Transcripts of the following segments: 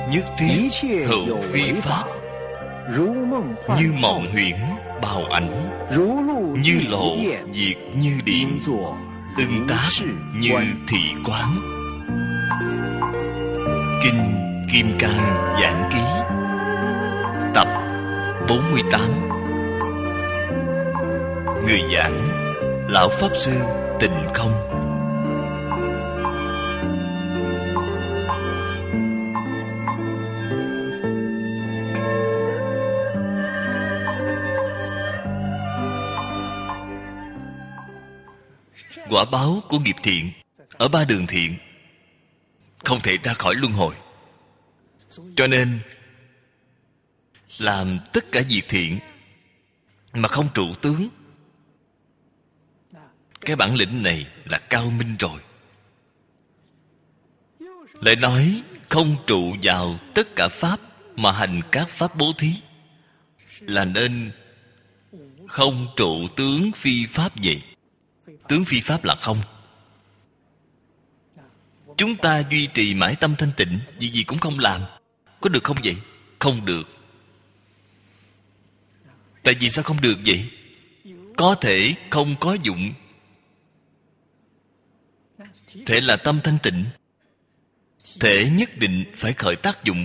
nhất thiết hữu vi pháp, như mộng huyễn bào ảnh, như lộ diệt như điện, ưng tác như thị quán. Kinh Kim Cang Giảng Ký tập 48. Người giảng Lão Pháp Sư Tịnh Không. Quả báo của nghiệp thiện ở ba đường thiện không thể ra khỏi luân hồi. Cho nên làm tất cả việc thiện mà không trụ tướng, cái bản lĩnh này là cao minh rồi. Lại nói không trụ vào tất cả pháp mà hành các pháp bố thí, là nên không trụ tướng phi pháp vậy. Tướng phi pháp là không. Chúng ta duy trì mãi tâm thanh tịnh, việc gì cũng không làm, có được không vậy? Không được. Tại vì sao không được vậy? Có thể không có dụng. Thể là tâm thanh tịnh, thể nhất định phải khởi tác dụng.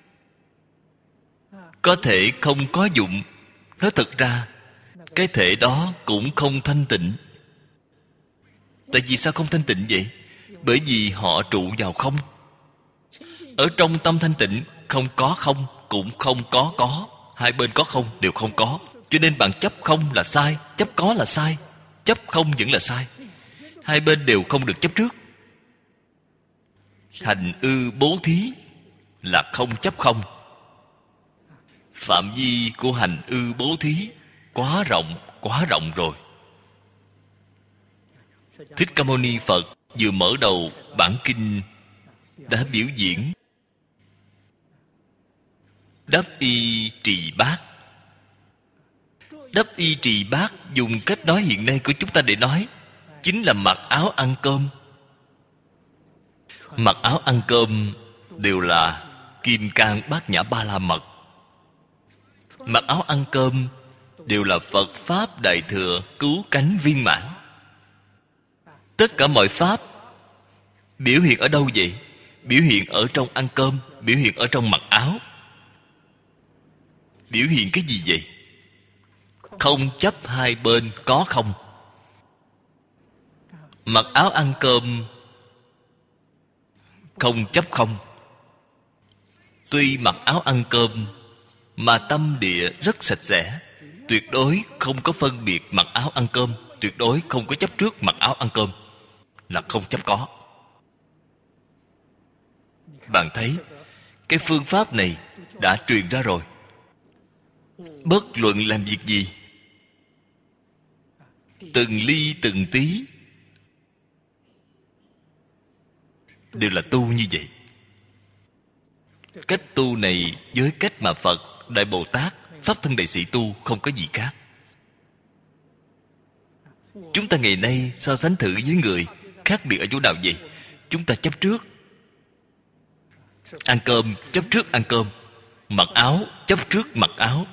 Có thể không có dụng. Nói thật ra cái thể đó cũng không thanh tịnh. Tại vì sao không thanh tịnh vậy? Bởi vì họ trụ vào không. Ở trong tâm thanh tịnh không có không, cũng không có. Hai bên có không đều không có. Cho nên bạn chấp không là sai, chấp có là sai, chấp không vẫn là sai. Hai bên đều không được chấp trước. Hành ư bố thí là không chấp không. Phạm vi của hành ư bố thí quá rộng rồi. Thích Ca Mâu Ni Phật vừa mở đầu bản kinh đã biểu diễn đắp y trì bát. Đắp y trì bát dùng cách nói hiện nay của chúng ta để nói chính là mặc áo ăn cơm. Mặc áo ăn cơm đều là Kim Cang Bát Nhã Ba La Mật. Mặc áo ăn cơm đều là Phật Pháp Đại Thừa cứu cánh viên mãn. Tất cả mọi pháp biểu hiện ở đâu vậy? Biểu hiện ở trong ăn cơm, biểu hiện ở trong mặc áo. Biểu hiện cái gì vậy? Không chấp hai bên có không. Mặc áo ăn cơm không chấp không. Tuy mặc áo ăn cơm mà tâm địa rất sạch sẽ, tuyệt đối không có phân biệt mặc áo ăn cơm, tuyệt đối không có chấp trước mặc áo ăn cơm, là không chấp có. Bạn thấy cái phương pháp này đã truyền ra rồi. Bất luận làm việc gì, từng ly từng tí đều là tu như vậy. Cách tu này với cách mà Phật, Đại Bồ Tát, Pháp Thân Đại Sĩ tu không có gì khác. Chúng ta ngày nay so sánh thử với người, khác biệt ở chỗ nào vậy? Chúng ta chấp trước ăn cơm, chấp trước ăn cơm. Mặc áo, chấp trước mặc áo.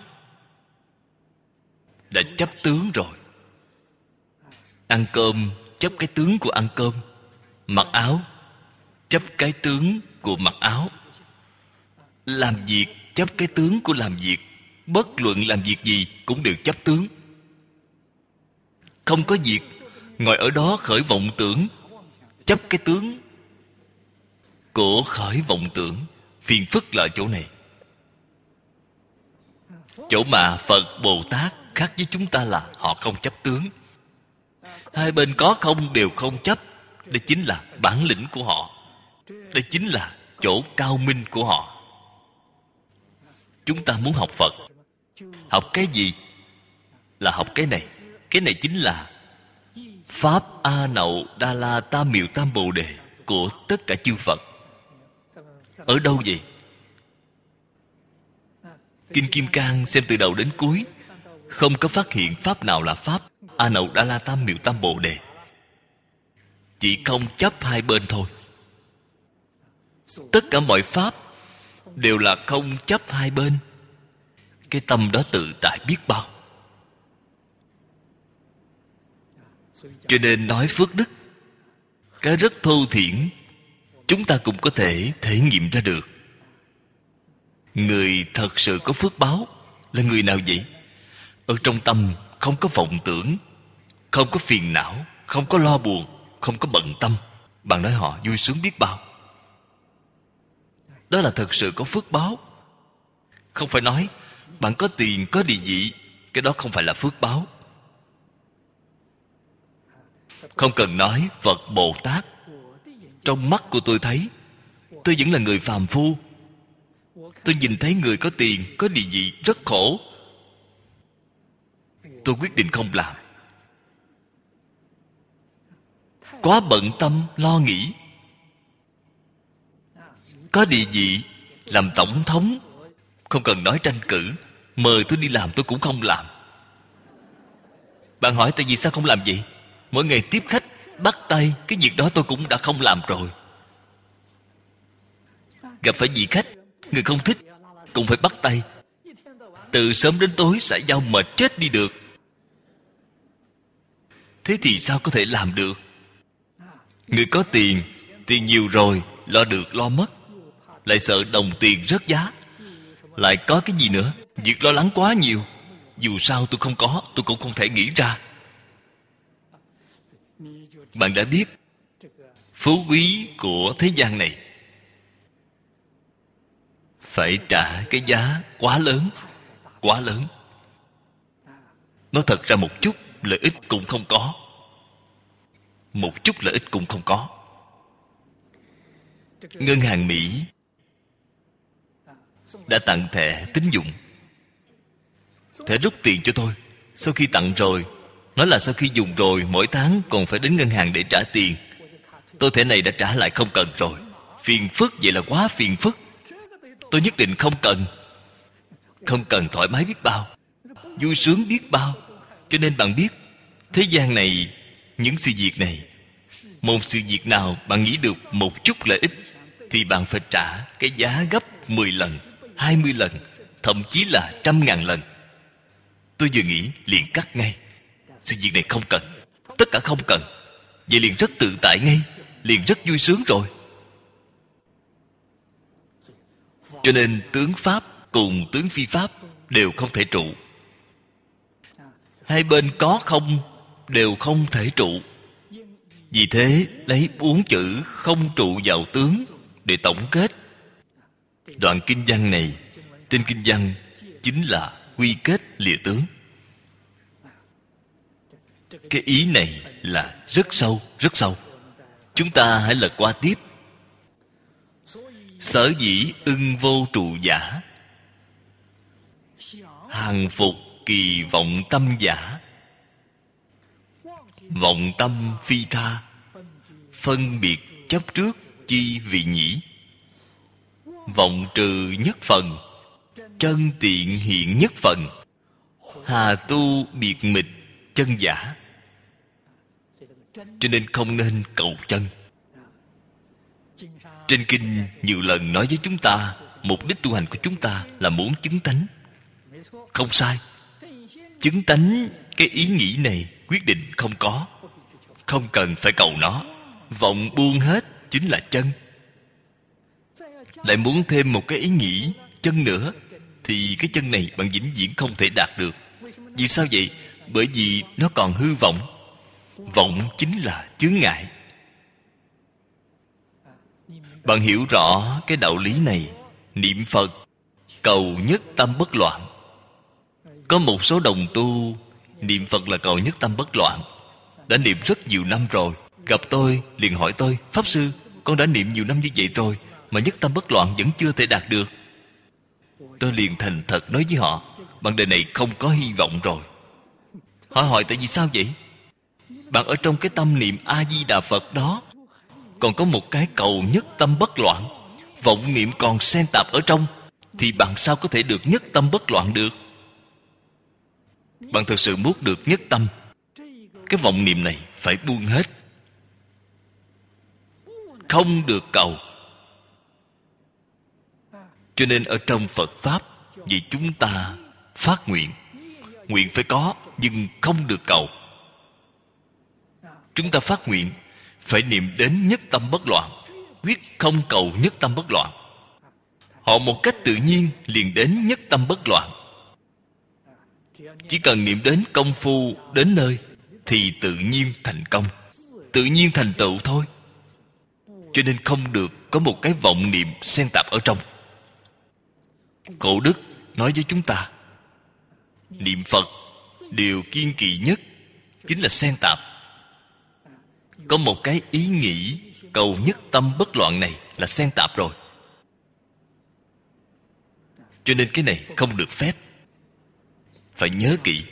Đã chấp tướng rồi. Ăn cơm, chấp cái tướng của ăn cơm. Mặc áo, chấp cái tướng của mặc áo. Làm việc, chấp cái tướng của làm việc. Bất luận làm việc gì cũng đều chấp tướng. Không có việc, ngồi ở đó khởi vọng tưởng, chấp cái tướng của khởi vọng tưởng. Phiền phức là ở chỗ này. Chỗ mà Phật, Bồ Tát khác với chúng ta là họ không chấp tướng. Hai bên có không đều không chấp. Đây chính là bản lĩnh của họ. Đây chính là chỗ cao minh của họ. Chúng ta muốn học Phật, học cái gì? Là học cái này. Cái này chính là Pháp A Nậu Đa La Tam Miệu Tam Bồ Đề của tất cả chư Phật. Ở đâu vậy? Kinh Kim Cang xem từ đầu đến cuối, không có phát hiện pháp nào là Pháp A Nậu Đa La Tam Miệu Tam Bồ Đề. Chỉ không chấp hai bên thôi. Tất cả mọi pháp đều là không chấp hai bên. Cái tâm đó tự tại biết bao. Cho nên nói phước đức, cái rất thô thiển, chúng ta cũng có thể thể nghiệm ra được. Người thật sự có phước báo là người nào vậy? Ở trong tâm không có vọng tưởng, không có phiền não, không có lo buồn, không có bận tâm. Bạn nói họ vui sướng biết bao. Đó là thật sự có phước báo. Không phải nói bạn có tiền, có địa vị, cái đó không phải là phước báo. Không cần nói Phật Bồ Tát, trong mắt của tôi thấy, tôi vẫn là người phàm phu. Tôi nhìn thấy người có tiền, có địa vị rất khổ, tôi quyết định không làm. Quá bận tâm lo nghĩ. Có địa vị, làm tổng thống, không cần nói tranh cử, mời tôi đi làm tôi cũng không làm. Bạn hỏi tại vì sao không làm vậy? Mỗi ngày tiếp khách, bắt tay, cái việc đó tôi cũng đã không làm rồi. Gặp phải vị khách, người không thích, cũng phải bắt tay. Từ sớm đến tối xã giao mệt chết đi được. Thế thì sao có thể làm được? Người có tiền, tiền nhiều rồi, lo được lo mất, lại sợ đồng tiền rớt giá, lại có cái gì nữa? Việc lo lắng quá nhiều. Dù sao tôi không có, tôi cũng không thể nghĩ ra. Bạn đã biết phú quý của thế gian này phải trả cái giá quá lớn. Quá lớn. Nói thật ra một chút lợi ích cũng không có. Một chút lợi ích cũng không có. Ngân hàng Mỹ đã tặng thẻ tín dụng. Thẻ rút tiền cho tôi. Sau khi tặng rồi, nói là sau khi dùng rồi mỗi tháng còn phải đến ngân hàng để trả tiền. Tôi thẻ này đã trả lại không cần rồi. Phiền phức, vậy là quá phiền phức. Tôi nhất định không cần. Không cần thoải mái biết bao, vui sướng biết bao. Cho nên bạn biết, thế gian này, những sự việc này, một sự việc nào bạn nghĩ được một chút lợi ích, thì bạn phải trả cái giá gấp 10 lần, 20 lần, thậm chí là 100.000 lần. Tôi vừa nghĩ liền cắt ngay. Sự việc này không cần, tất cả không cần. Vậy liền rất tự tại ngay, liền rất vui sướng rồi. Cho nên tướng Pháp cùng tướng phi Pháp đều không thể trụ. Hai bên có không đều không thể trụ. Vì thế lấy 4 chữ không trụ vào tướng để tổng kết. Đoạn kinh văn này, tên kinh văn chính là quy kết lìa tướng. Cái ý này là rất sâu, rất sâu. Chúng ta hãy lật qua tiếp. Sở dĩ ưng vô trụ giả, hàng phục kỳ vọng tâm giả. Vọng tâm phi tha, phân biệt chấp trước chi vị nhĩ. Vọng trừ nhất phần, chân tiện hiện nhất phần. Hà tu biệt mịch chân giả. Cho nên không nên cầu chân. Trên kinh nhiều lần nói với chúng ta, mục đích tu hành của chúng ta là muốn chứng tánh. Không sai. Chứng tánh, cái ý nghĩ này quyết định không có. Không cần phải cầu nó. Vọng buông hết chính là chân. Lại muốn thêm một cái ý nghĩ chân nữa, thì cái chân này bạn vĩnh viễn không thể đạt được. Vì sao vậy? Bởi vì nó còn hư vọng. Vọng chính là chướng ngại. Bạn hiểu rõ cái đạo lý này, niệm Phật cầu nhất tâm bất loạn. Có một số đồng tu niệm Phật là cầu nhất tâm bất loạn, đã niệm rất nhiều năm rồi. Gặp tôi liền hỏi tôi, Pháp Sư, con đã niệm nhiều năm như vậy rồi mà nhất tâm bất loạn vẫn chưa thể đạt được. Tôi liền thành thật nói với họ, bạn đời này không có hy vọng rồi. Họ hỏi tại vì sao vậy? Bạn ở trong cái tâm niệm A-di-đà Phật đó còn có một cái cầu nhất tâm bất loạn, vọng niệm còn xen tạp ở trong, thì bạn sao có thể được nhất tâm bất loạn được? Bạn thực sự muốn được nhất tâm, cái vọng niệm này phải buông hết, không được cầu. Cho Cho nên ở trong Phật Pháp, vì chúng ta phát nguyện. Nguyện phải có, nhưng không được cầu. Chúng ta phát nguyện phải niệm đến nhất tâm bất loạn, quyết không cầu nhất tâm bất loạn. Họ một cách tự nhiên liền đến nhất tâm bất loạn. Chỉ cần niệm đến công phu đến nơi thì tự nhiên thành công, tự nhiên thành tựu thôi. Cho nên không được có một cái vọng niệm xen tạp ở trong. Cổ đức nói với chúng ta, niệm Phật điều kiêng kỵ nhất chính là xen tạp. Có một cái ý nghĩ cầu nhất tâm bất loạn này là xen tạp rồi. Cho nên cái này không được phép. Phải nhớ kỹ.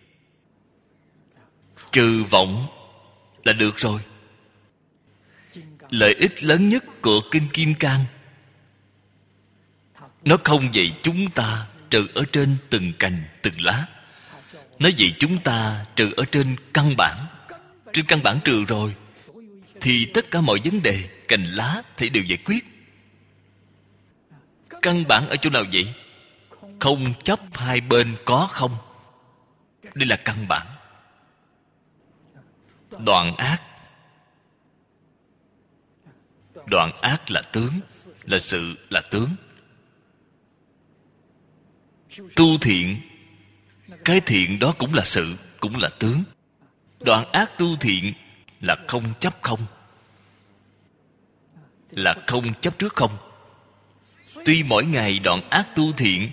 Trừ vọng là được rồi. Lợi ích lớn nhất của Kinh Kim Cang, nó không dạy chúng ta trừ ở trên từng cành từng lá. Nó dạy chúng ta trừ ở trên căn bản. Trên căn bản trừ rồi thì tất cả mọi vấn đề cành lá thì đều giải quyết. Căn bản ở chỗ nào vậy? Không chấp hai bên có không. Đây là căn bản. Đoạn ác. Đoạn ác là tướng, là sự, là tướng. Tu thiện, cái thiện đó cũng là sự, cũng là tướng. Đoạn ác tu thiện là không chấp không, là không chấp trước không. Tuy mỗi ngày đoạn ác tu thiện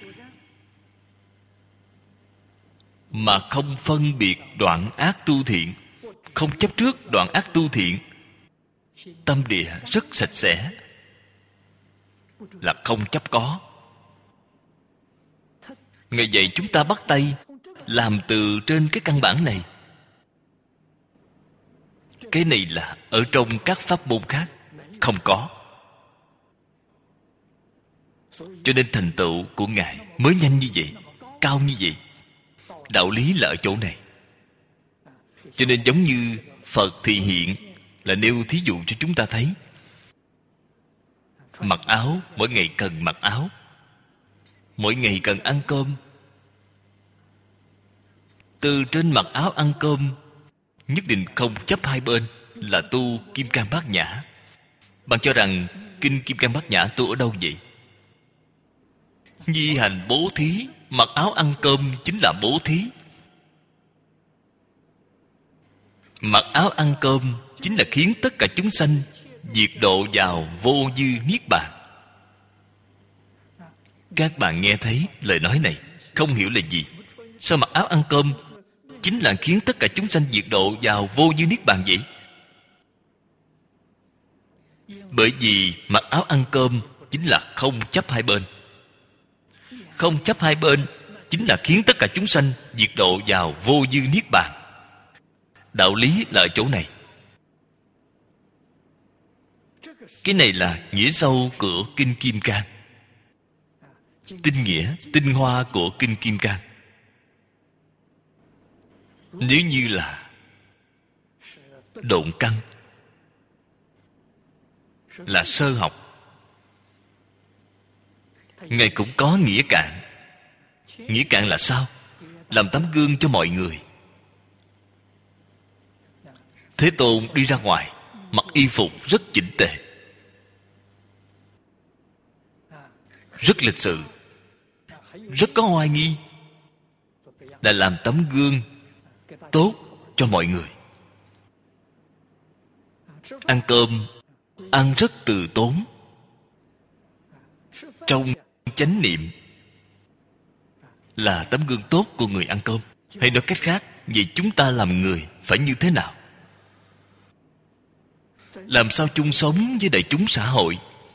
mà không phân biệt đoạn ác tu thiện, không chấp trước đoạn ác tu thiện, tâm địa rất sạch sẽ, là không chấp có. Ngài dạy chúng ta bắt tay làm từ trên cái căn bản này. Cái này là ở trong các pháp môn khác không có. Cho nên thành tựu của Ngài mới nhanh như vậy, cao như vậy. Đạo lý là ở chỗ này. Cho nên giống như Phật thị hiện là nêu thí dụ cho chúng ta thấy. Mặc áo, mỗi ngày cần mặc áo, mỗi ngày cần ăn cơm. Từ trên mặc áo ăn cơm nhất định không chấp hai bên, là tu Kim Cang Bát Nhã. Bạn cho rằng kinh Kim Cang Bát Nhã tu ở đâu vậy? Nhi hành bố thí, mặc áo ăn cơm chính là bố thí. Mặc áo ăn cơm chính là khiến tất cả chúng sanh diệt độ vào vô dư niết bàn. Các bạn nghe thấy lời nói này không hiểu là gì? Sao mặc áo ăn cơm chính là khiến tất cả chúng sanh diệt độ vào vô dư niết bàn vậy? Bởi vì mặc áo ăn cơm chính là không chấp hai bên. Không chấp hai bên chính là khiến tất cả chúng sanh diệt độ vào vô dư niết bàn. Đạo lý là ở chỗ này. Cái này là nghĩa sâu của kinh Kim Cang, tinh nghĩa, tinh hoa của kinh Kim Cang. Nếu như là độn căn, là sơ học, Ngài cũng có nghĩa cạn. Nghĩa cạn là sao? Làm tấm gương cho mọi người. Thế Tôn đi ra ngoài, mặc y phục rất chỉnh tề, rất lịch sự, rất có oai nghi, là làm tấm gương tốt cho mọi người. Ăn cơm ăn rất từ tốn, trong chánh niệm, là tấm gương tốt của người ăn cơm. Hay nói cách khác, vậy chúng ta làm người phải như thế nào? Làm sao chung sống với đại chúng xã hội?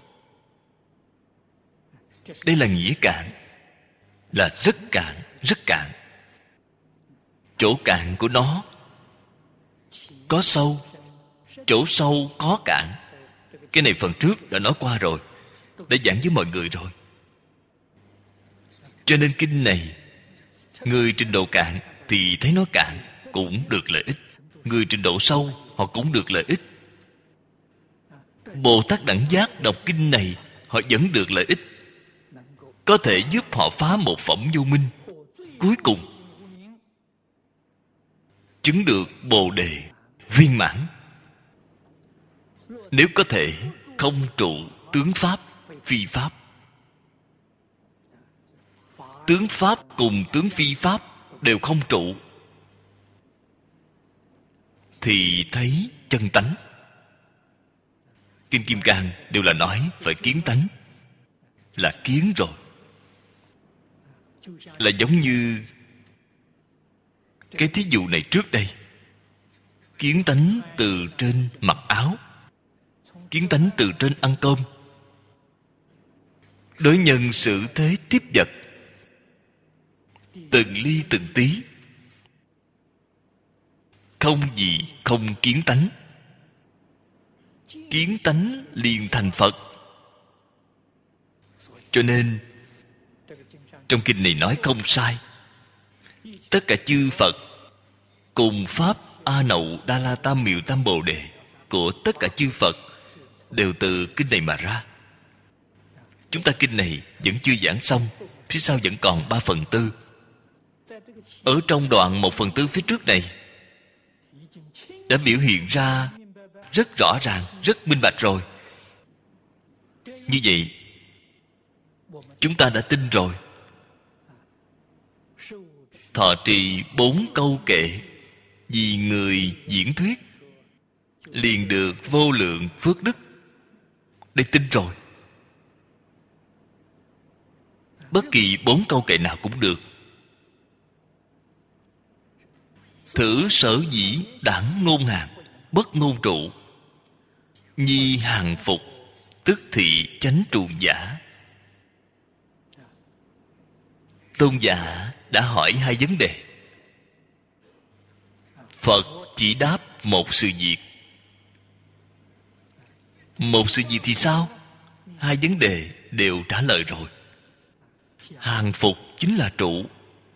Đây là nghĩa cạn, là rất cạn, rất cạn. Chỗ cạn của nó có sâu, chỗ sâu có cạn. Cái này phần trước đã nói qua rồi, đã giảng với mọi người rồi. Cho nên kinh này, người trình độ cạn thì thấy nó cạn, cũng được lợi ích. Người trình độ sâu, họ cũng được lợi ích. Bồ Tát Đẳng Giác đọc kinh này, họ vẫn được lợi ích. có thể giúp họ phá một phẩm vô minh, cuối cùng chứng được Bồ Đề viên mãn. Nếu có thể không trụ tướng pháp, phi pháp, tướng pháp cùng tướng phi pháp đều không trụ, thì thấy chân tánh. Kinh Kim Cang đều là nói phải kiến tánh, là kiến rồi. Là giống như cái thí dụ này trước đây. Kiến tánh từ trên mặc áo, kiến tánh từ trên ăn cơm. Đối nhân xử thế tiếp vật, từng ly từng tí, không gì không kiến tánh. Kiến tánh liền thành Phật. Cho nên trong kinh này nói không sai. Tất cả chư Phật cùng Pháp A Nậu Đa La Tam Miệu Tam Bồ Đề của tất cả chư Phật đều từ kinh này mà ra. Chúng ta kinh này vẫn chưa giảng xong, phía sau vẫn còn 3/4. Ở trong đoạn 1/4 phía trước này đã biểu hiện ra rất rõ ràng, rất minh bạch rồi. Như vậy chúng ta đã tin rồi. Thọ trì 4 câu kệ vì người diễn thuyết, liền được vô lượng phước đức. Đây tin rồi. Bất kỳ 4 câu kệ nào cũng được. Thử sở dĩ đẳng ngôn hàng, bất ngôn trụ, nhi hàng phục, tức thị chánh trụ giả. Tôn giả đã hỏi 2 vấn đề. Phật chỉ đáp một sự việc. Một sự việc thì sao? 2 vấn đề đều trả lời rồi. Hàng phục chính là trụ.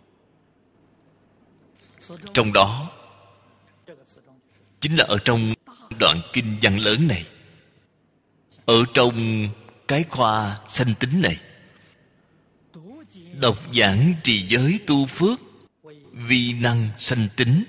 Trong đó chính là ở trong đoạn kinh văn lớn này, ở trong cái khoa sanh tính này, đọc giảng trì giới tu phước, vi năng sanh tính,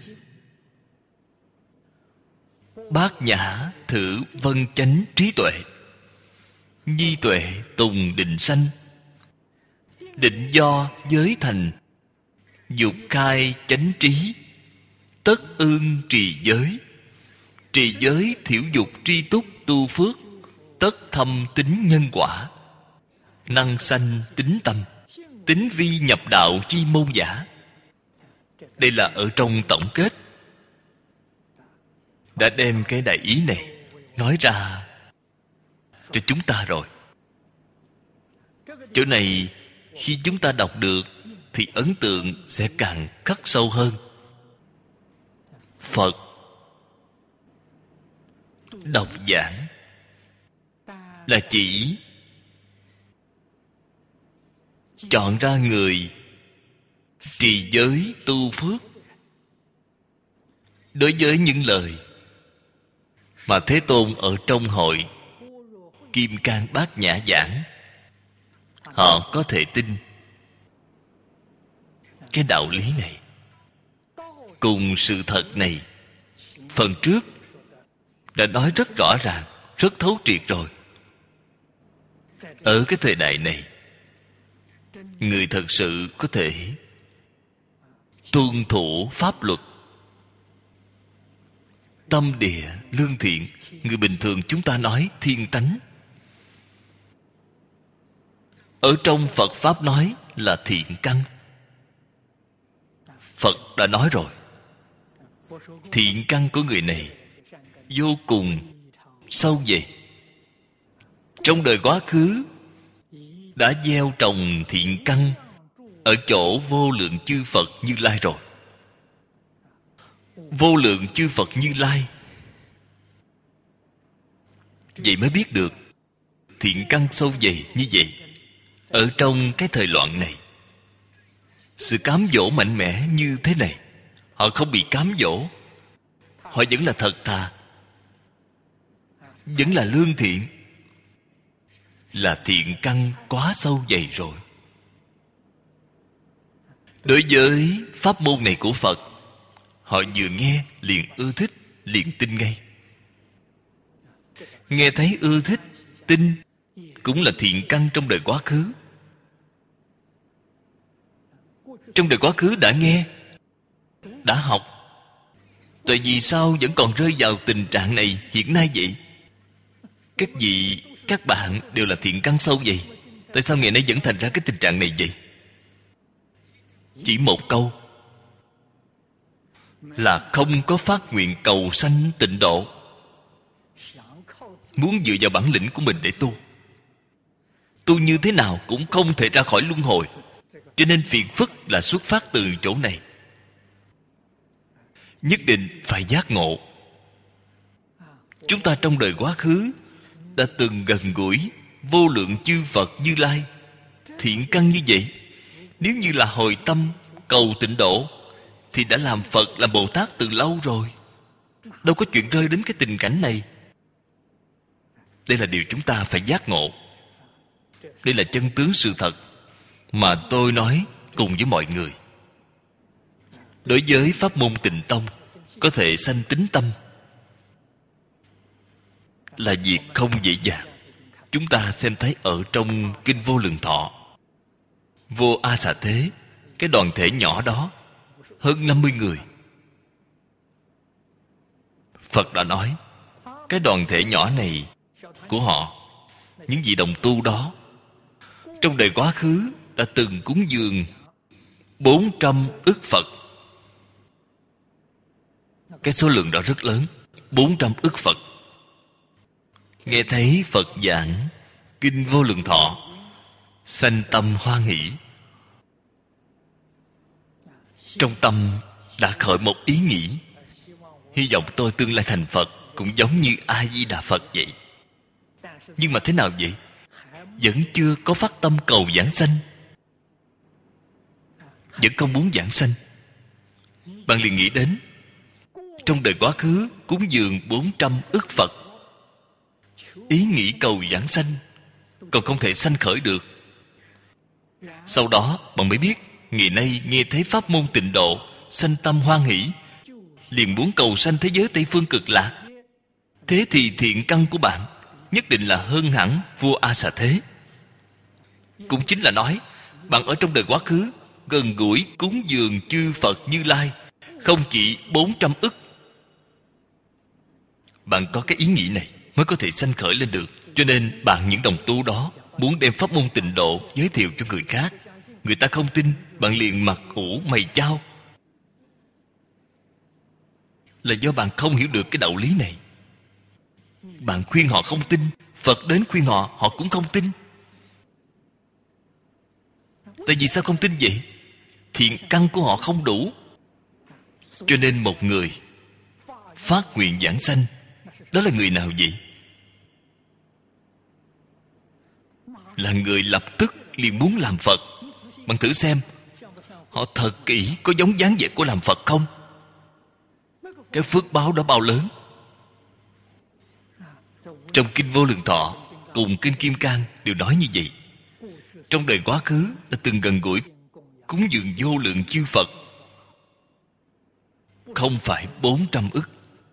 bát nhã thử vân chánh trí tuệ, nhi tuệ tùng định sanh, định do giới thành, dục khai chánh trí, tất ương trì giới, trì giới thiểu dục tri túc tu phước, tất thâm tính nhân quả, năng sanh tính tâm, tính vi nhập đạo chi môn giả. Đây là ở trong tổng kết, đã đem cái đại ý này nói ra cho chúng ta rồi. Chỗ này khi chúng ta đọc được thì ấn tượng sẽ càng khắc sâu hơn. Phật đọc giảng là chỉ chọn ra người trì giới tu phước. Đối với những lời mà Thế Tôn ở trong hội Kim Cang Bát Nhã giảng, họ có thể tin. Cái đạo lý này cùng sự thật này phần trước đã nói rất rõ ràng, rất thấu triệt rồi. Ở cái thời đại này, người thật sự có thể tuân thủ pháp luật, tâm địa lương thiện. Người bình thường chúng ta nói thiên tánh, ở trong Phật Pháp nói là thiện căn. Phật đã nói rồi, thiện căn của người này vô cùng sâu dày. Trong đời quá khứ đã gieo trồng thiện căn ở chỗ vô lượng chư Phật Như Lai rồi. Vô lượng chư Phật Như Lai, vậy mới biết được thiện căn sâu dày như vậy. Ở trong cái thời loạn này, sự cám dỗ mạnh mẽ như thế này, họ không bị cám dỗ, họ vẫn là thật thà, vẫn là lương thiện, là thiện căn quá sâu dày rồi. Đối với pháp môn này của Phật, họ vừa nghe liền ưa thích, liền tin ngay. Nghe thấy ưa thích, tin cũng là thiện căn trong đời quá khứ. Trong đời quá khứ đã nghe, đã học. Tại vì sao vẫn còn rơi vào tình trạng này hiện nay vậy? Các vị, các bạn đều là thiện căn sâu vậy. Tại sao ngày nay vẫn thành ra cái tình trạng này vậy? Chỉ một câu là không có phát nguyện cầu sanh tịnh độ, muốn dựa vào bản lĩnh của mình để tu. Tu như thế nào cũng không thể ra khỏi luân hồi. Cho nên phiền phức là xuất phát từ chỗ này. Nhất định phải giác ngộ. Chúng ta trong đời quá khứ đã từng gần gũi vô lượng chư Phật Như Lai, thiện căn như vậy. Nếu như là hồi tâm cầu tịnh độ thì đã làm Phật, làm Bồ Tát từ lâu rồi. Đâu có chuyện rơi đến cái tình cảnh này. Đây là điều chúng ta phải giác ngộ. Đây là chân tướng sự thật mà tôi nói cùng với mọi người. Đối với pháp môn Tịnh Tông, có thể sanh tín tâm là việc không dễ dàng. Chúng ta xem thấy ở trong Kinh Vô Lượng Thọ, Vô A Xà Thế, cái đoàn thể nhỏ đó hơn 50 người. Phật đã nói, cái đoàn thể nhỏ này của họ, những vị đồng tu đó, trong đời quá khứ đã từng cúng dường 400 ức Phật. Cái số lượng đó rất lớn, 400 ức Phật. Nghe thấy Phật giảng Kinh Vô Lượng Thọ, sanh tâm hoan hỷ. Trong tâm đã khởi một ý nghĩ, hy vọng tôi tương lai thành Phật cũng giống như A Di Đà Phật vậy. Nhưng mà thế nào vậy? Vẫn chưa có phát tâm cầu giảng sanh, vẫn không muốn giảng sanh. Bạn liền nghĩ đến trong đời quá khứ cúng dường 400 ức Phật, ý nghĩ cầu giảng sanh còn không thể sanh khởi được. Sau đó bạn mới biết, ngày nay nghe thấy pháp môn tịnh độ, sanh tâm hoan hỷ, liền muốn cầu sanh thế giới Tây Phương Cực Lạc. Thế thì thiện căn của bạn nhất định là hơn hẳn vua A Xà Thế. Cũng chính là nói, bạn ở trong đời quá khứ gần gũi cúng dường chư Phật Như Lai không chỉ 400 ức. Bạn có cái ý nghĩ này mới có thể sanh khởi lên được. Cho nên bạn, những đồng tu đó, muốn đem pháp môn tịnh độ giới thiệu cho người khác, người ta không tin, bạn liền mặt ủ mày chao. Là do bạn không hiểu được cái đạo lý này. Bạn khuyên họ không tin, Phật đến khuyên họ, họ cũng không tin. Tại vì sao không tin vậy? Thiện căn của họ không đủ. Cho nên một người phát nguyện giảng sanh, đó là người nào vậy? Là người lập tức liền muốn làm Phật. Bạn thử xem, họ thật kỹ có giống dáng vẻ của làm Phật không? Cái phước báo đó bao lớn. Trong Kinh Vô Lượng Thọ cùng Kinh Kim Cang đều nói như vậy. Trong đời quá khứ đã từng gần gũi cúng dường vô lượng chư Phật, không phải 400 ức.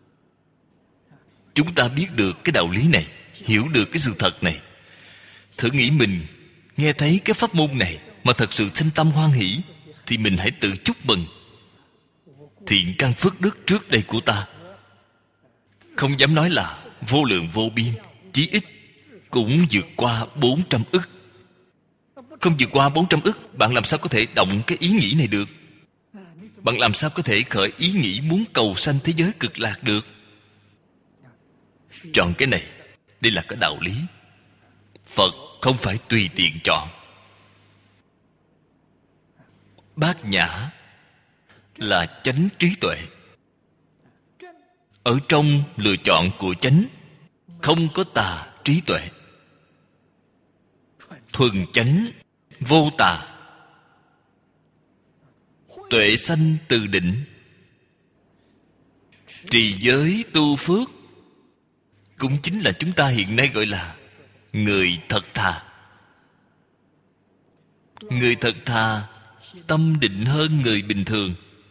Chúng ta biết được cái đạo lý này, hiểu được cái sự thật này. Thử nghĩ mình nghe thấy cái pháp môn này mà thật sự sinh tâm hoan hỷ, thì mình hãy tự chúc mừng. Thiện căn phước đức trước đây của ta, không dám nói là vô lượng vô biên, chí ít cũng vượt qua 400 ức. Không vượt qua 400 ức, bạn làm sao có thể động cái ý nghĩ này được? Bạn làm sao có thể khởi ý nghĩ muốn cầu sanh thế giới cực lạc được? Chọn cái này, đây là cái đạo lý. Phật không phải tùy tiện chọn. Bát nhã là chánh trí tuệ. Ở trong lựa chọn của chánh không có tà trí tuệ, thuần chánh vô tà. Tuệ sanh từ định, trì giới tu phước, cũng chính là chúng ta hiện nay gọi là người thật thà. Người thật thà tâm định hơn người bình thường.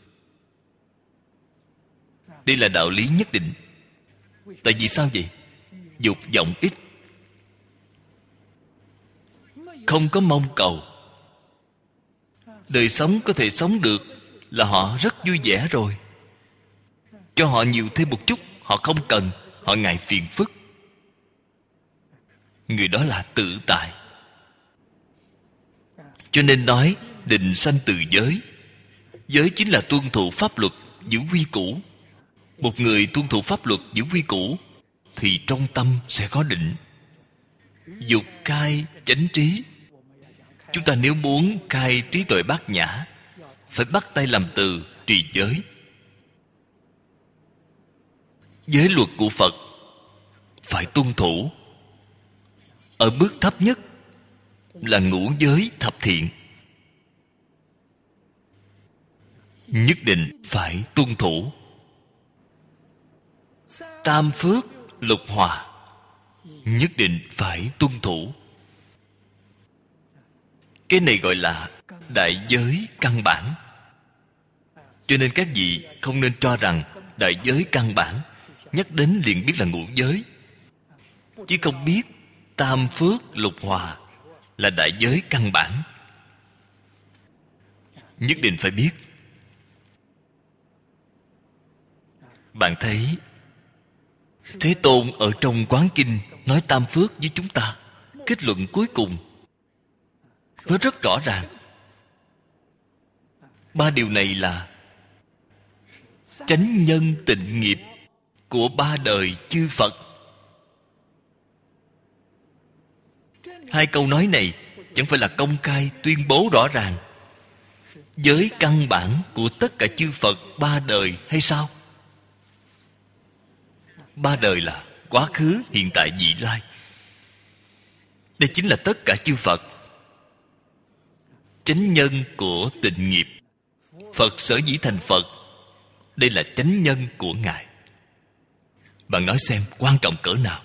Đây là đạo lý nhất định. Tại vì sao vậy? Dục vọng ít, không có mong cầu, đời sống có thể sống được là họ rất vui vẻ rồi. Cho họ nhiều thêm một chút, họ không cần, họ ngại phiền phức. Người đó là tự tại. Cho nên nói định sanh từ giới. Giới chính là tuân thủ pháp luật, giữ quy củ. Một người tuân thủ pháp luật, giữ quy củ thì trong tâm sẽ có định. Dục cai chánh trí. Chúng ta nếu muốn cai trí tuệ bát nhã, phải bắt tay làm từ trì giới. Giới luật của Phật phải tuân thủ. Ở bước thấp nhất là ngũ giới thập thiện, nhất định phải tuân thủ. Tam phước lục hòa nhất định phải tuân thủ. Cái này gọi là đại giới căn bản. Cho nên các vị không nên cho rằng đại giới căn bản nhắc đến liền biết là ngũ giới, chứ không biết tam phước lục hòa là đại giới căn bản. Nhất định phải biết. Bạn thấy Thế Tôn ở trong Quán Kinh nói tam phước với chúng ta, kết luận cuối cùng nó rất rõ ràng. Ba điều này là chánh nhân tịnh nghiệp của ba đời chư Phật. Hai câu nói này chẳng phải là công khai tuyên bố rõ ràng giới căn bản của tất cả chư Phật ba đời hay sao? Ba đời là quá khứ, hiện tại, vị lai. Đây chính là tất cả chư Phật. Chánh nhân của tịnh nghiệp. Phật sở dĩ thành Phật, đây là chánh nhân của Ngài. Bạn nói xem quan trọng cỡ nào.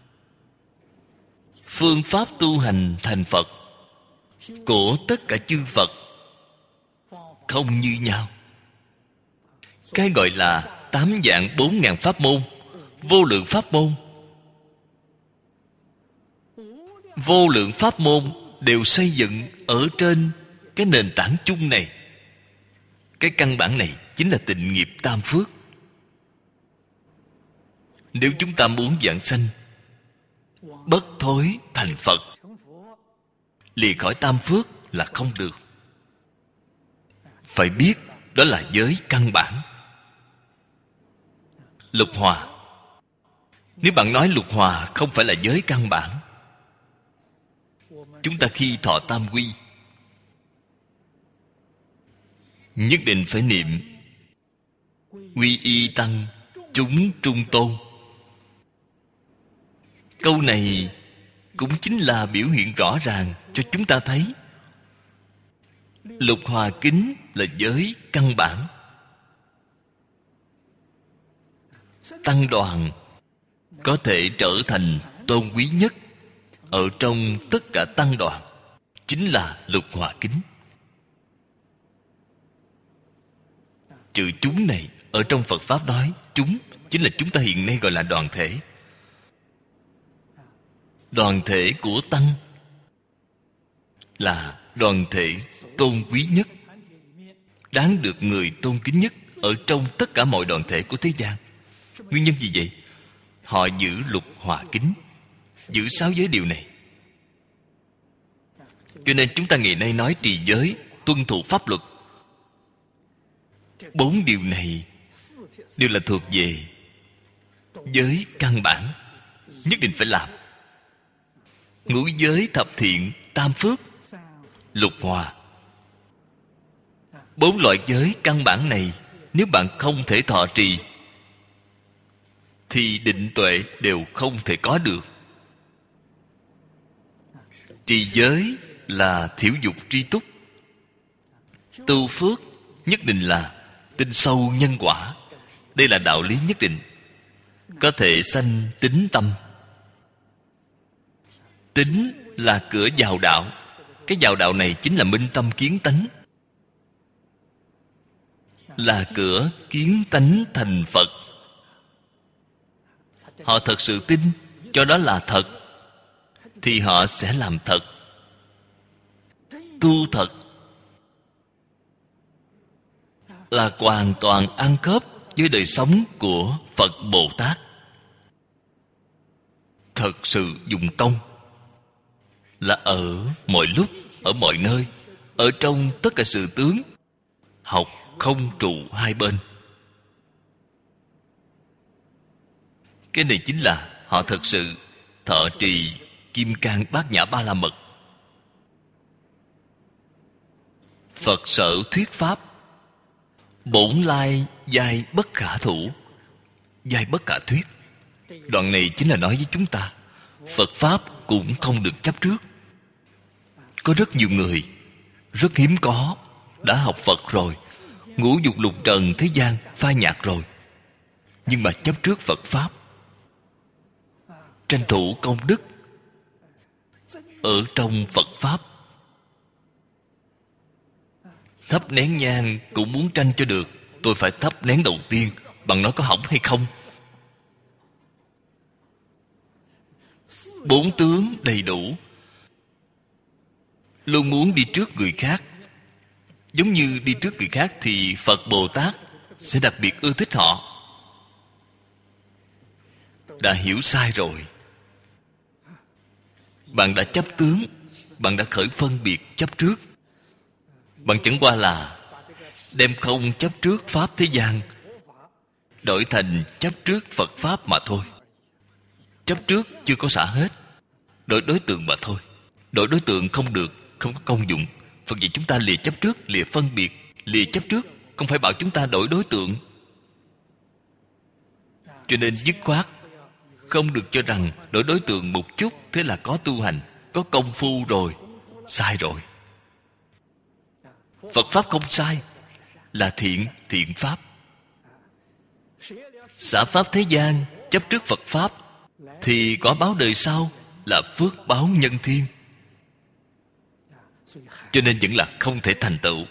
Phương pháp tu hành thành Phật của tất cả chư Phật không như nhau. Cái gọi là 8 vạn 4 ngàn pháp môn, vô lượng pháp môn. Vô lượng pháp môn đều xây dựng ở trên cái nền tảng chung này. Cái căn bản này chính là tịnh nghiệp tam phước. Nếu chúng ta muốn vãng sanh bất thối thành Phật, lìa khỏi tam phước là không được. Phải biết đó là giới căn bản. Lục hòa. Nếu bạn nói lục hòa không phải là giới căn bản, chúng ta khi thọ tam quy nhất định phải niệm quy y tăng chúng trung tôn. Câu này cũng chính là biểu hiện rõ ràng cho chúng ta thấy lục hòa kính là giới căn bản. Tăng đoàn có thể trở thành tôn quý nhất ở trong tất cả tăng đoàn chính là lục hòa kính. Chữ chúng này ở trong Phật Pháp nói chúng chính là chúng ta hiện nay gọi là đoàn thể. Đoàn thể của tăng là đoàn thể tôn quý nhất, đáng được người tôn kính nhất ở trong tất cả mọi đoàn thể của thế gian. Nguyên nhân gì vậy? Họ giữ lục hòa kính, giữ 6 giới điều này. Cho nên chúng ta ngày nay nói trì giới, tuân thủ pháp luật. 4 điều này đều là thuộc về giới căn bản, nhất định phải làm. Ngũ giới thập thiện, tam phước, lục hòa. 4 loại giới căn bản này nếu bạn không thể thọ trì thì định tuệ đều không thể có được. Trì giới là thiểu dục tri túc. Tu phước nhất định là tin sâu nhân quả. Đây là đạo lý nhất định. Có thể sanh tín tâm. Tín là cửa vào đạo. Cái vào đạo này chính là minh tâm kiến tánh. là cửa kiến tánh thành Phật. Họ thật sự tin cho đó là thật, thì họ sẽ làm thật, tu thật, là hoàn toàn ăn khớp với đời sống của Phật Bồ Tát. Thật sự dùng công là ở mọi lúc, ở mọi nơi, ở trong tất cả sự tướng, học không trụ hai bên. Cái này chính là họ thật sự thọ trì Kim Cang Bát Nhã Ba La Mật. Phật sở thuyết pháp, bổn lai giai bất khả thủ, giai bất khả thuyết. Đoạn này chính là nói với chúng ta, Phật pháp cũng không được chấp trước. Có rất nhiều người, rất hiếm có, đã học Phật rồi, ngũ dục lục trần thế gian phai nhạt rồi, nhưng mà chấp trước Phật pháp, tranh thủ công đức ở trong Phật pháp. Thắp nén nhang cũng muốn tranh cho được, tôi phải thắp nén đầu tiên, bằng nó có hỏng hay không. Bốn tướng đầy đủ, luôn muốn đi trước người khác. Giống như đi trước người khác thì Phật Bồ Tát sẽ đặc biệt ưa thích họ. Đã hiểu sai rồi. Bạn đã chấp tướng, bạn đã khởi phân biệt chấp trước. Bạn chẳng qua là đem không chấp trước pháp thế gian đổi thành chấp trước Phật pháp mà thôi. Chấp trước chưa có xả hết, đổi đối tượng mà thôi. Đổi đối tượng không được, không có công dụng. Phật dạy chúng ta lìa chấp trước, lìa phân biệt, lìa chấp trước, không phải bảo chúng ta đổi đối tượng. Cho nên dứt khoát không được cho rằng đổi đối tượng một chút thế là có tu hành, có công phu rồi. Sai rồi. Phật pháp không sai, là thiện, thiện pháp. Xả pháp thế gian, chấp trước Phật pháp, thì quả báo đời sau là phước báo nhân thiên. Cho nên vẫn là không thể thành tựu.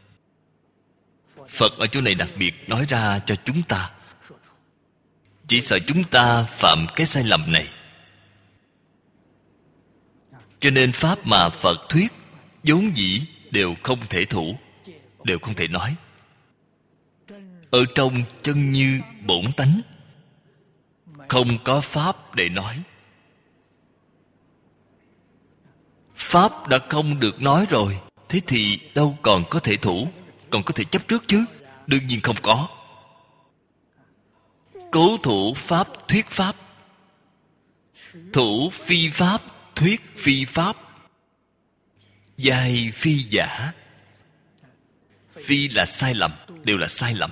Phật ở chỗ này đặc biệt nói ra cho chúng ta, chỉ sợ chúng ta phạm cái sai lầm này. Cho nên pháp mà Phật thuyết vốn dĩ đều không thể thủ, đều không thể nói. Ở trong chân như bổn tánh, không có pháp để nói. Pháp đã không được nói rồi, thế thì đâu còn có thể thủ, còn có thể chấp trước chứ? Đương nhiên không có. Cố thủ pháp thuyết pháp, thủ phi pháp thuyết phi pháp, giai phi giả. Phi là sai lầm, đều là sai lầm.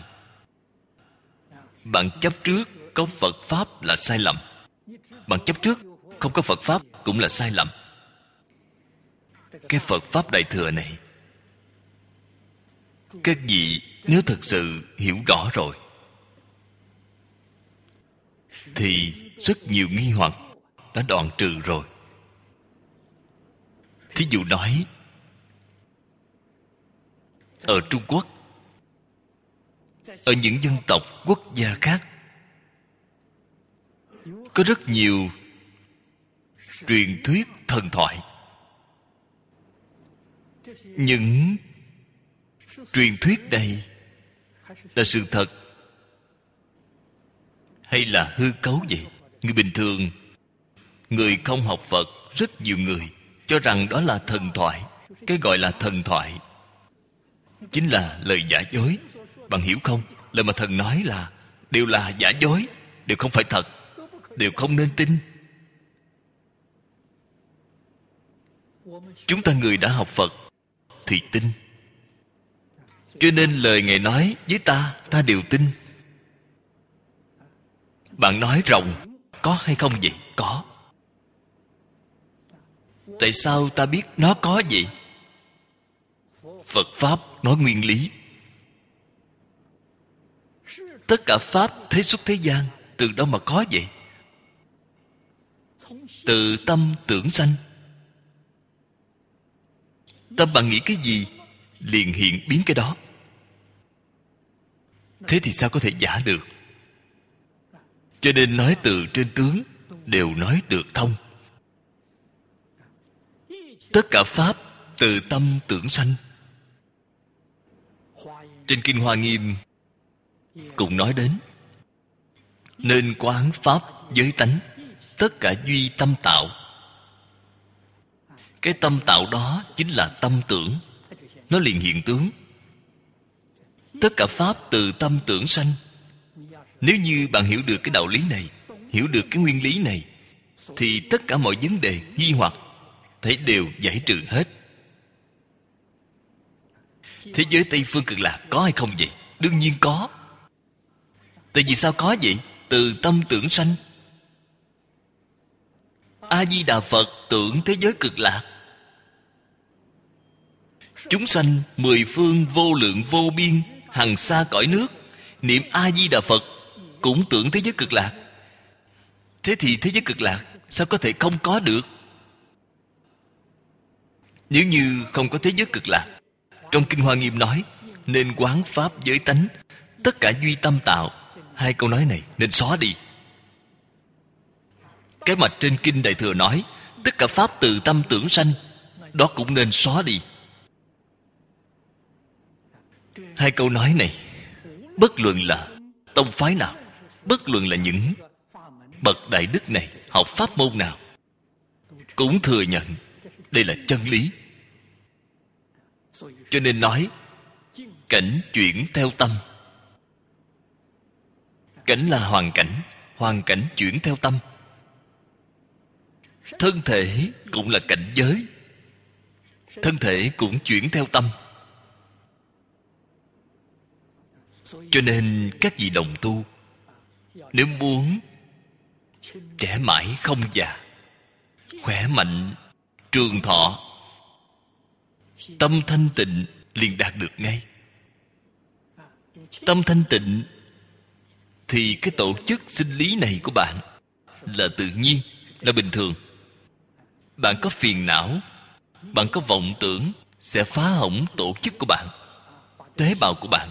Bạn chấp trước có Phật pháp là sai lầm, bạn chấp trước không có Phật pháp cũng là sai lầm. Cái Phật pháp Đại Thừa này, các vị nếu thật sự hiểu rõ rồi thì rất nhiều nghi hoặc đã đoạn trừ rồi. Thí dụ nói, ở Trung Quốc, ở những dân tộc quốc gia khác, có rất nhiều truyền thuyết thần thoại. Những truyền thuyết này là sự thật hay là hư cấu vậy? Người bình thường, người không học Phật, rất nhiều người cho rằng đó là thần thoại. Cái gọi là thần thoại chính là lời giả dối. Bạn hiểu không? Lời mà thần nói là đều là giả dối, đều không phải thật, đều không nên tin. Chúng ta người đã học Phật thì tin. Cho nên lời Ngài nói với ta, ta đều tin. Bạn nói rồng có hay không vậy? Có. Tại sao ta biết nó có vậy? Phật Pháp nói nguyên lý. Tất cả Pháp thế xuất thế gian từ đâu mà có vậy? Từ tâm tưởng sanh. Tâm bạn nghĩ cái gì liền hiện biến cái đó. Thế thì sao có thể giả được? Cho nên nói từ trên tướng đều nói được thông. Tất cả pháp từ tâm tưởng sanh. Trên Kinh Hoa Nghiêm cũng nói đến: nên quán pháp giới tánh, tất cả duy tâm tạo. Cái tâm tạo đó chính là tâm tưởng. Nó liền hiện tướng. Tất cả pháp từ tâm tưởng sanh. Nếu như bạn hiểu được cái đạo lý này, hiểu được cái nguyên lý này, thì tất cả mọi vấn đề nghi hoặc thấy đều giải trừ hết. Thế giới Tây Phương Cực Lạc có hay không vậy? Đương nhiên có. Tại vì sao có vậy? Từ tâm tưởng sanh. A-di-đà Phật tưởng thế giới Cực Lạc. Chúng sanh mười phương vô lượng vô biên, hằng xa cõi nước, niệm A-di-đà Phật cũng tưởng thế giới Cực Lạc. Thế thì thế giới Cực Lạc sao có thể không có được? Nếu như không có thế giới Cực Lạc, trong Kinh Hoa Nghiêm nói nên quán pháp giới tánh, tất cả duy tâm tạo. Hai câu nói này nên xóa đi. Cái mà trên Kinh Đại Thừa nói tất cả pháp từ tâm tưởng sanh, đó cũng nên xóa đi. Hai câu nói này, bất luận là tông phái nào, bất luận là những bậc đại đức này học pháp môn nào, cũng thừa nhận đây là chân lý. Cho nên nói cảnh chuyển theo tâm. Cảnh là hoàn cảnh, hoàn cảnh chuyển theo tâm. Thân thể cũng là cảnh giới, thân thể cũng chuyển theo tâm. Cho nên các vị đồng tu, nếu muốn trẻ mãi không già, khỏe mạnh, trường thọ, tâm thanh tịnh liền đạt được ngay. Tâm thanh tịnh thì cái tổ chức sinh lý này của bạn là tự nhiên, là bình thường. Bạn có phiền não, bạn có vọng tưởng, sẽ phá hỏng tổ chức của bạn, tế bào của bạn.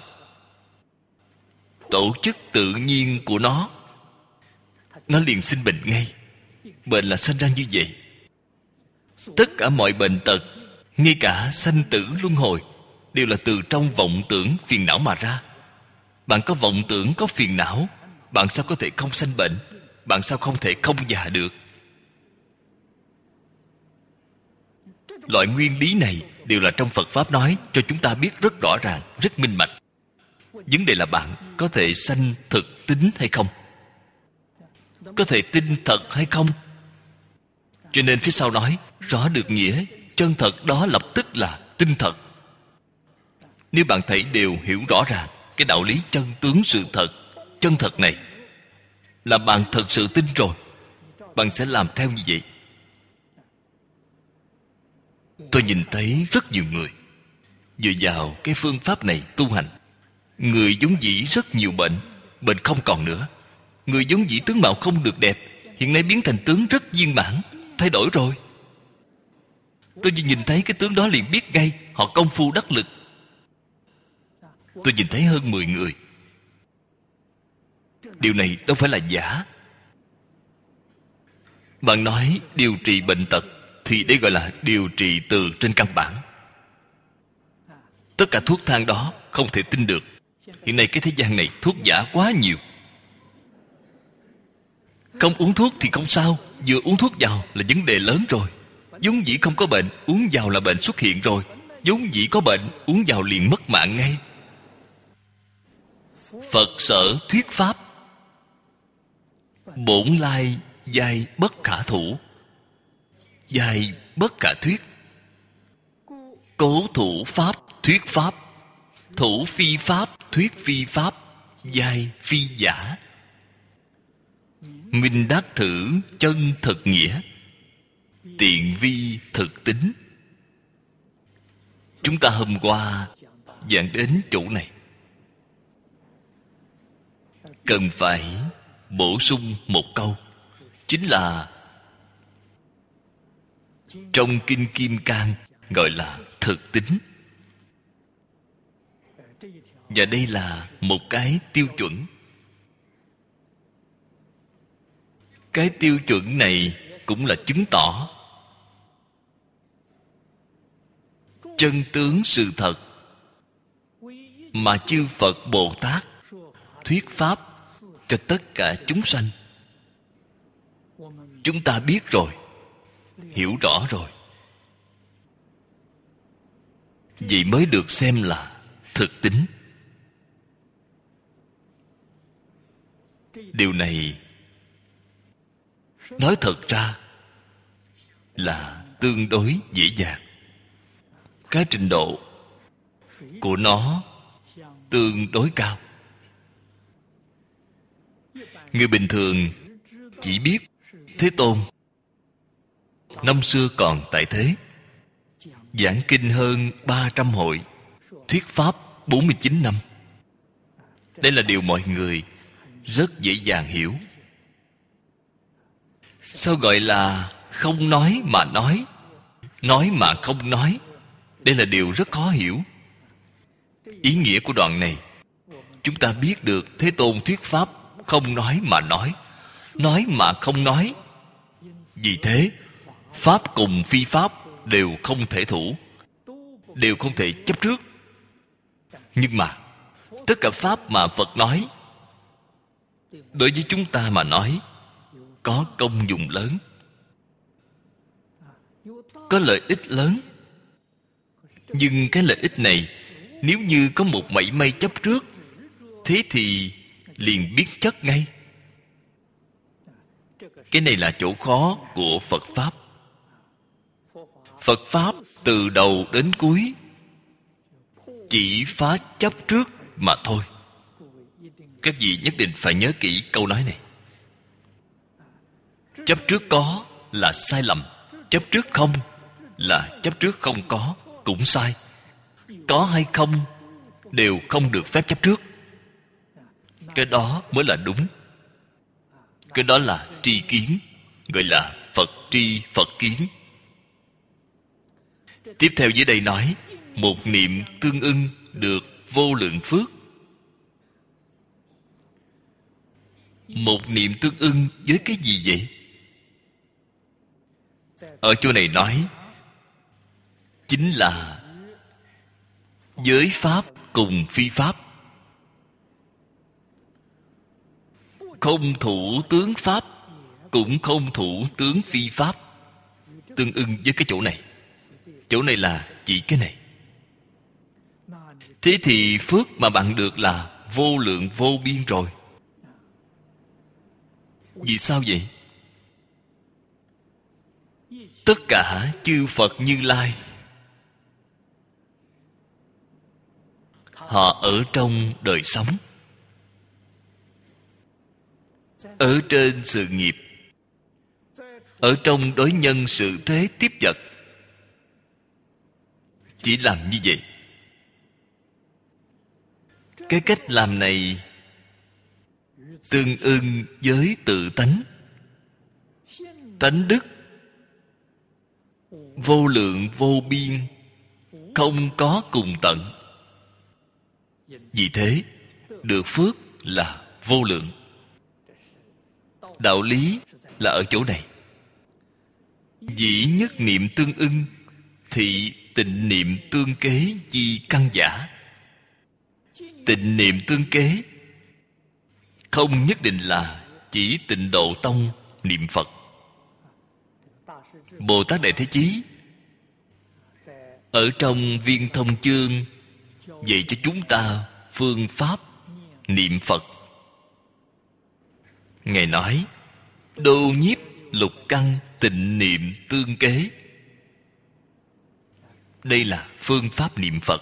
Tổ chức tự nhiên của nó liền sinh bệnh ngay. Bệnh là sinh ra như vậy. Tất cả mọi bệnh tật, ngay cả sanh tử luân hồi, đều là từ trong vọng tưởng phiền não mà ra. Bạn có vọng tưởng, có phiền não, bạn sao có thể không sanh bệnh? Bạn sao không thể không già được? Loại nguyên lý này đều là trong Phật Pháp nói cho chúng ta biết rất rõ ràng, rất minh bạch. Vấn đề là bạn có thể sanh thực tín hay không, có thể tin thật hay không. Cho nên phía sau nói rõ được nghĩa chân thật, đó lập tức là tin thật. Nếu bạn thấy đều hiểu rõ ràng cái đạo lý chân tướng sự thật, chân thật này, là bạn thật sự tin rồi, bạn sẽ làm theo như vậy. Tôi nhìn thấy rất nhiều người dựa vào cái phương pháp này tu hành. Người vốn dĩ rất nhiều bệnh, bệnh không còn nữa. Người vốn dĩ tướng mạo không được đẹp, hiện nay biến thành tướng rất viên mãn, thay đổi rồi. Tôi chỉ nhìn thấy cái tướng đó liền biết ngay họ công phu đắc lực. Tôi nhìn thấy hơn 10 người. Điều này đâu phải là giả. Bạn nói điều trị bệnh tật thì đây gọi là điều trị từ trên căn bản. Tất cả thuốc thang đó không thể tin được. Hiện nay cái thế gian này thuốc giả quá nhiều. Không uống thuốc thì không sao, vừa uống thuốc vào là vấn đề lớn rồi. Vốn dĩ không có bệnh, uống vào là bệnh xuất hiện rồi. Vốn dĩ có bệnh, uống vào liền mất mạng ngay. Phật sở thuyết pháp, bổn lai giai bất khả thủ, giai bất khả thuyết. Cố thủ pháp thuyết pháp, thủ phi pháp thuyết phi pháp, giai phi giả. Minh đắc thử chân thực nghĩa, tiện vi thực tính. Chúng ta hôm qua giảng đến chỗ này, cần phải bổ sung một câu, chính là trong Kinh Kim Cang gọi là thực tính. Và đây là một cái tiêu chuẩn. Cái tiêu chuẩn này cũng là chứng tỏ chân tướng sự thật mà chư Phật Bồ Tát thuyết pháp cho tất cả chúng sanh. Chúng ta biết rồi, hiểu rõ rồi, vậy mới được xem là thực tín. Điều này nói thật ra là tương đối dễ dàng. Cái trình độ của nó tương đối cao. Người bình thường chỉ biết Thế Tôn năm xưa còn tại thế, giảng kinh hơn 300 hội, thuyết pháp 49 năm. Đây là điều mọi người rất dễ dàng hiểu. Sao gọi là không nói mà nói mà không nói? Đây là điều rất khó hiểu. Ý nghĩa của đoạn này, chúng ta biết được Thế Tôn thuyết pháp không nói mà nói mà không nói. Vì thế, pháp cùng phi pháp đều không thể thủ, đều không thể chấp trước. Nhưng mà tất cả pháp mà Phật nói, đối với chúng ta mà nói, có công dụng lớn, có lợi ích lớn. Nhưng cái lợi ích này, nếu như có một mảy may chấp trước, thế thì liền biến chất ngay. Cái này là chỗ khó của Phật Pháp. Phật Pháp từ đầu đến cuối chỉ phá chấp trước mà thôi. Các vị nhất định phải nhớ kỹ câu nói này. Chấp trước có là sai lầm, chấp trước không là chấp trước không có, cũng sai. Có hay không đều không được phép chấp trước. Cái đó mới là đúng. Cái đó là tri kiến, gọi là Phật tri Phật kiến. Tiếp theo dưới đây nói, một niệm tương ưng được vô lượng phước. Một niệm tương ưng với cái gì vậy? Ở chỗ này nói chính là giới pháp cùng phi pháp. Không thủ tướng pháp, cũng không thủ tướng phi pháp. Tương ưng với cái chỗ này. Chỗ này là chỉ cái này. Thế thì phước mà bạn được là vô lượng vô biên rồi. Vì sao vậy? Tất cả chư Phật Như Lai, họ ở trong đời sống, ở trên sự nghiệp, ở trong đối nhân sự thế tiếp vật, chỉ làm như vậy. Cái cách làm này tương ưng với tự tánh. Tánh đức vô lượng vô biên, không có cùng tận. Vì thế được phước là vô lượng. Đạo lý là ở chỗ này. Dĩ nhất niệm tương ưng, thị tịnh niệm tương kế chi căn giả. Tịnh niệm tương kế không nhất định là chỉ Tịnh Độ Tông niệm Phật. Bồ Tát Đại Thế Chí ở trong Viên Thông Chương dạy cho chúng ta phương pháp niệm Phật. Ngài nói đô nhiếp lục căn tịnh niệm tương kế. Đây là phương pháp niệm Phật.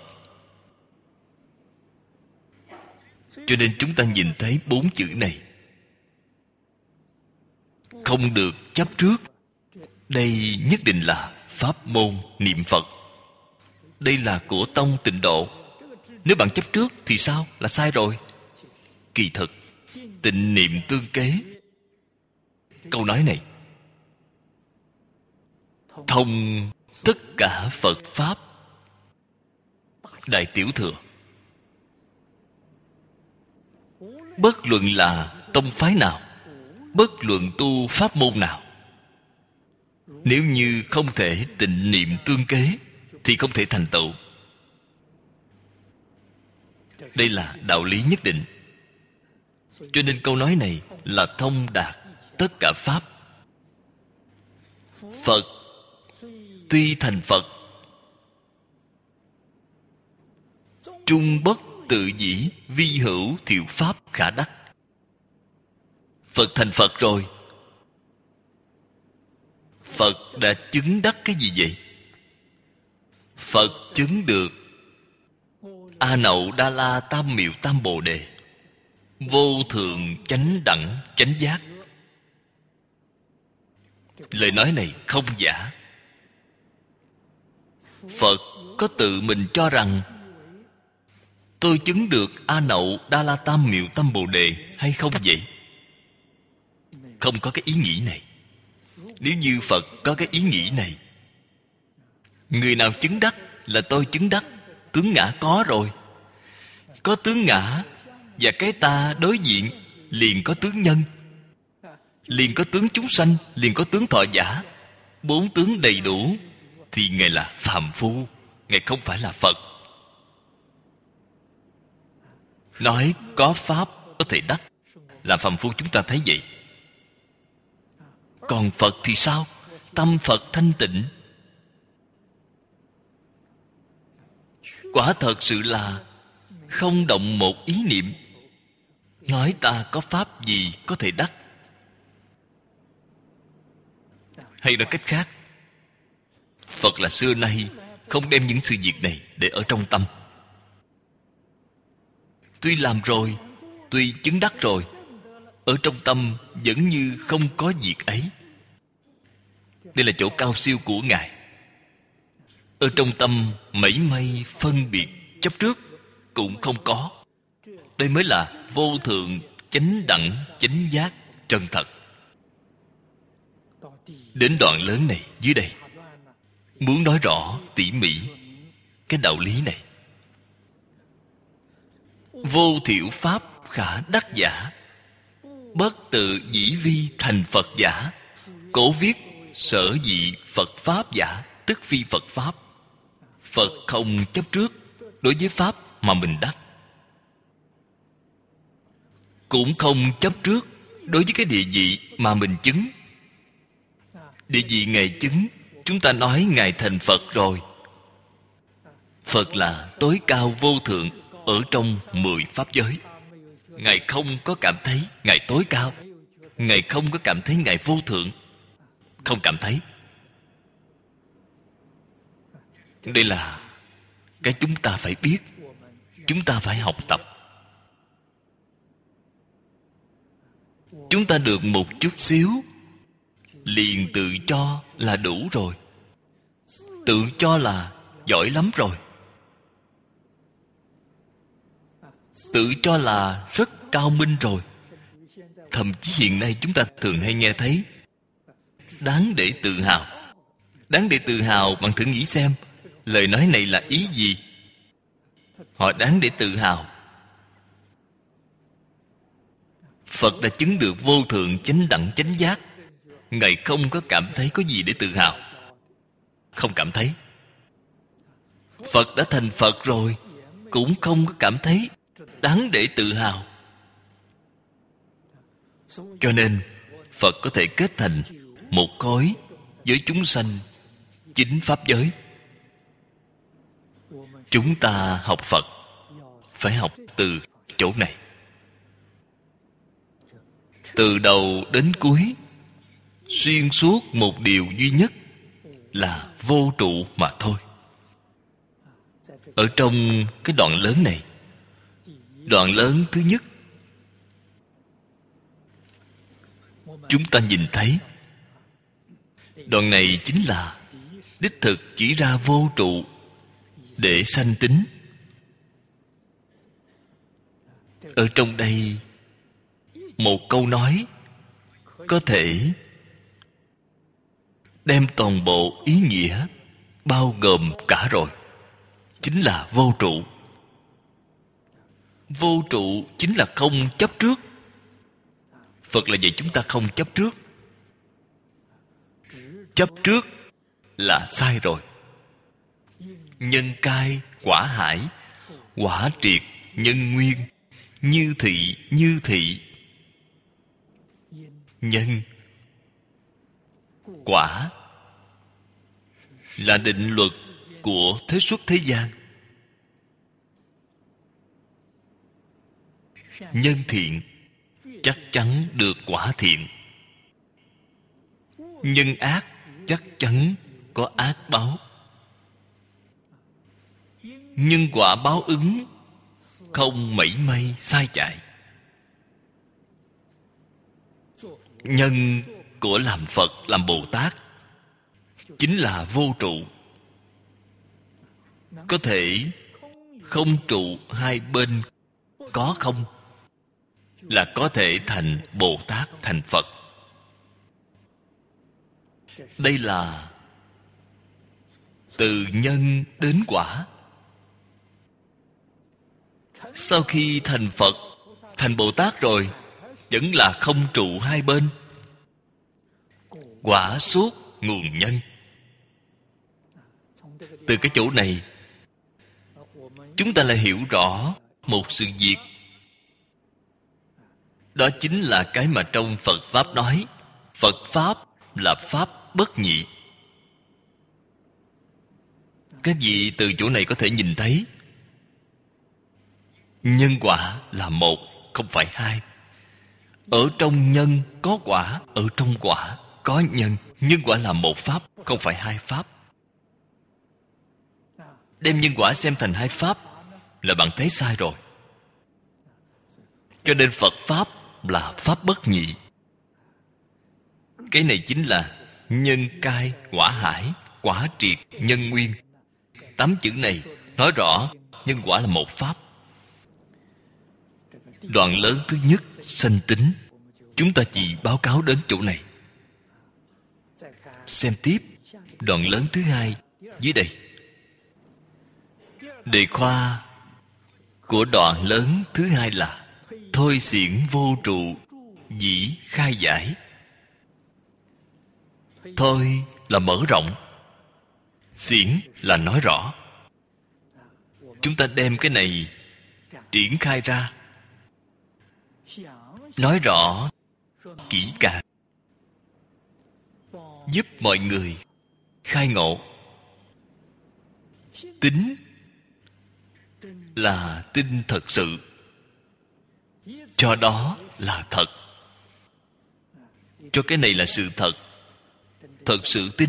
Cho nên chúng ta nhìn thấy 4 chữ này, không được chấp trước. Đây nhất định là pháp môn niệm Phật. Đây là của tông Tịnh Độ. Nếu bạn chấp trước thì sao? Là sai rồi. Kỳ thực tịnh niệm tương kế, câu nói này thông tất cả Phật Pháp Đại Tiểu Thừa. Bất luận là tông phái nào, bất luận tu pháp môn nào, nếu như không thể tịnh niệm tương kế thì không thể thành tựu. Đây là đạo lý nhất định. Cho nên câu nói này là thông đạt tất cả pháp. Phật tuy thành Phật, trung bất tự dĩ, vi hữu thiệu pháp khả đắc. Phật thành Phật rồi. Phật đã chứng đắc cái gì vậy? Phật chứng được A Nậu Đa La Tam Miệu Tam Bồ Đề, vô thượng chánh đẳng chánh giác. Lời nói này không giả. Phật có tự mình cho rằng tôi chứng được A Nậu Đa La Tam Miệu Tam Bồ Đề hay không vậy? Không có cái ý nghĩ này. Nếu như Phật có cái ý nghĩ này, người nào chứng đắc là tôi chứng đắc. Tướng ngã có rồi. Có tướng ngã và cái ta đối diện, liền có tướng nhân, liền có tướng chúng sanh, liền có tướng thọ giả. 4 tướng đầy đủ thì Ngài là phàm phu, Ngài không phải là Phật. Nói có pháp có thể đắc là phàm phu, chúng ta thấy vậy. Còn Phật thì sao? Tâm Phật thanh tịnh, quả thật sự là không động một ý niệm nói ta có pháp gì có thể đắc. Hay nói cách khác, Phật là xưa nay không đem những sự việc này để ở trong tâm. Tuy làm rồi, tuy chứng đắc rồi, ở trong tâm vẫn như không có việc ấy. Đây là chỗ cao siêu của Ngài. Ở trong tâm mảy may phân biệt chấp trước cũng không có. Đây mới là vô thượng chánh đẳng chánh giác chân thật. Đến đoạn lớn này dưới đây muốn nói rõ tỉ mỉ cái đạo lý này. Vô thiểu pháp khả đắc giả, bất tự dĩ vi thành Phật giả. Cổ viết sở dĩ Phật pháp giả, tức phi Phật pháp. Phật không chấp trước đối với pháp mà mình đắc, cũng không chấp trước đối với cái địa vị mà mình chứng. Địa vị Ngài chứng, chúng ta nói Ngài thành Phật rồi. Phật là tối cao vô thượng ở trong 10 pháp giới. Ngài không có cảm thấy Ngài tối cao, Ngài không có cảm thấy Ngài vô thượng. Không cảm thấy. Đây là cái chúng ta phải biết, chúng ta phải học tập. Chúng ta được một chút xíu liền tự cho là đủ rồi, tự cho là giỏi lắm rồi, tự cho là rất cao minh rồi. Thậm chí hiện nay chúng ta thường hay nghe thấy đáng để tự hào. Đáng để tự hào, bạn thử nghĩ xem lời nói này là ý gì? Họ đáng để tự hào. Phật đã chứng được vô thượng chánh đẳng chánh giác. Ngài không có cảm thấy có gì để tự hào. Không cảm thấy. Phật đã thành Phật rồi, cũng không có cảm thấy đáng để tự hào. Cho nên Phật có thể kết thành một khối với chúng sanh 9 pháp giới. Chúng ta học Phật phải học từ chỗ này, từ đầu đến cuối, xuyên suốt một điều duy nhất là vô trụ mà thôi. Ở trong cái đoạn lớn này, đoạn lớn thứ nhất, chúng ta nhìn thấy đoạn này chính là đích thực chỉ ra vô trụ để sanh tính. Ở trong đây một câu nói có thể đem toàn bộ ý nghĩa bao gồm cả rồi, chính là vô trụ. Vô trụ chính là không chấp trước. Phật là dạy chúng ta không chấp trước. Chấp trước là sai rồi. Nhân cai, quả hải, quả triệt, nhân nguyên, như thị, như thị. Nhân, quả là định luật của thế xuất thế gian. Nhân thiện chắc chắn được quả thiện. Nhân ác chắc chắn có ác báo. Nhân quả báo ứng không mảy may sai chạy. Nhân của làm Phật, làm Bồ Tát chính là vô trụ. Có thể không trụ hai bên có không, là có thể thành Bồ Tát, thành Phật. Đây là từ nhân đến quả. Sau khi thành Phật, thành Bồ Tát rồi, vẫn là không trụ hai bên. Quả suốt nguồn nhân. Từ cái chỗ này, chúng ta lại hiểu rõ một sự việc. Đó chính là cái mà trong Phật Pháp nói, Phật Pháp là Pháp bất nhị. Các vị từ chỗ này có thể nhìn thấy, nhân quả là một, không phải hai. Ở trong nhân có quả, ở trong quả có nhân. Nhân quả là một Pháp, không phải hai Pháp. Đem nhân quả xem thành hai Pháp là bạn thấy sai rồi. Cho nên Phật Pháp là Pháp bất nhị. Cái này chính là nhân cai, quả hải, quả triệt, nhân nguyên. 8 chữ này nói rõ nhân quả là một Pháp. Đoạn lớn thứ nhất, sanh tính, chúng ta chỉ báo cáo đến chỗ này. Xem tiếp đoạn lớn thứ hai dưới đây. Đề khoa của đoạn lớn thứ hai là thôi xiển vô trụ dĩ khai giải. Thôi là mở rộng, xiển là nói rõ. Chúng ta đem cái này triển khai ra, nói rõ kỹ càng, giúp mọi người khai ngộ. Tính là tin thật sự, cho đó là thật. Cho cái này là sự thật, thật sự tin.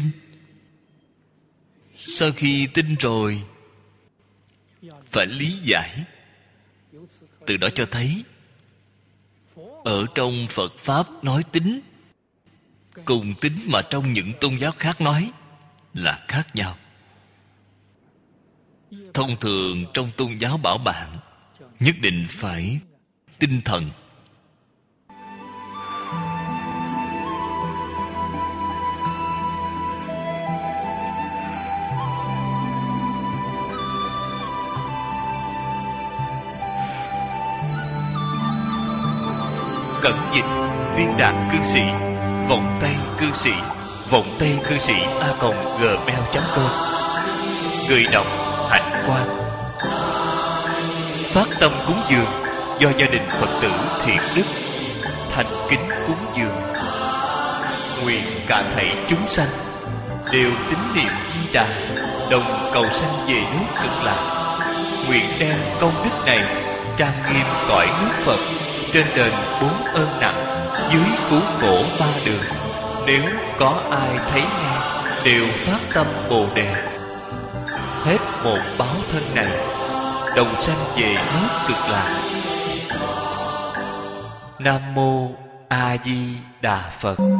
Sau khi tin rồi, phải lý giải. Từ đó cho thấy ở trong Phật Pháp nói tính cùng tính mà trong những tôn giáo khác nói là khác nhau. Thông thường trong tôn giáo bảo bạn nhất định phải tinh thần. Cẩn dịch Viên Đạt Cư Sĩ, vọng tay cư sĩ, vọng tay cư sĩ @gmail.com. Người đọc Hạnh Quang. Phát tâm cúng dường do gia đình Phật tử Thiện Đức thành kính cúng dường. Nguyện cả thảy chúng sanh đều tín niệm Di Đà, đồng cầu sanh về nước Cực Lạc. Nguyện đem công đức này trang nghiêm cõi nước Phật, trên đền 4 ơn nặng, dưới cứu khổ 3 đường. Nếu có ai thấy nghe đều phát tâm Bồ Đề, hết một báo thân này đồng sanh về nước Cực Lạc. Nam mô A Di Đà Phật.